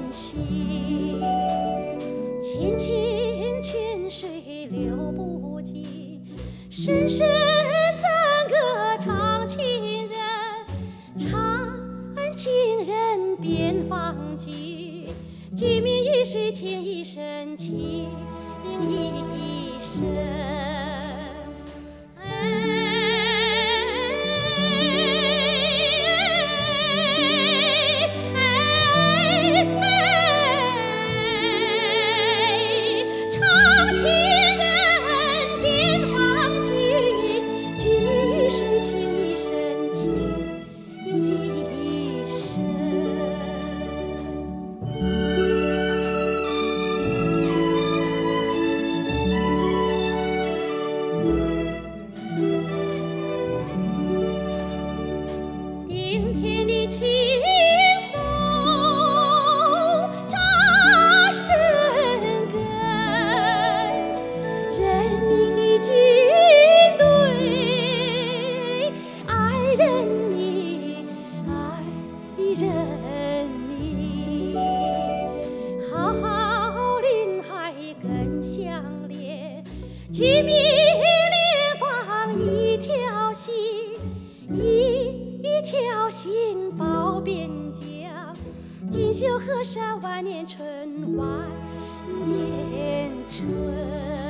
心，清清泉水流不尽，声声赞歌唱情人，唱情人边防居，居民与水情一生情一生。顶天的青松扎深根，人民的军队爱人民，爱人民，好好林海更相连，居民联防一条心，一条心保边疆，锦绣河山万年春，万年春。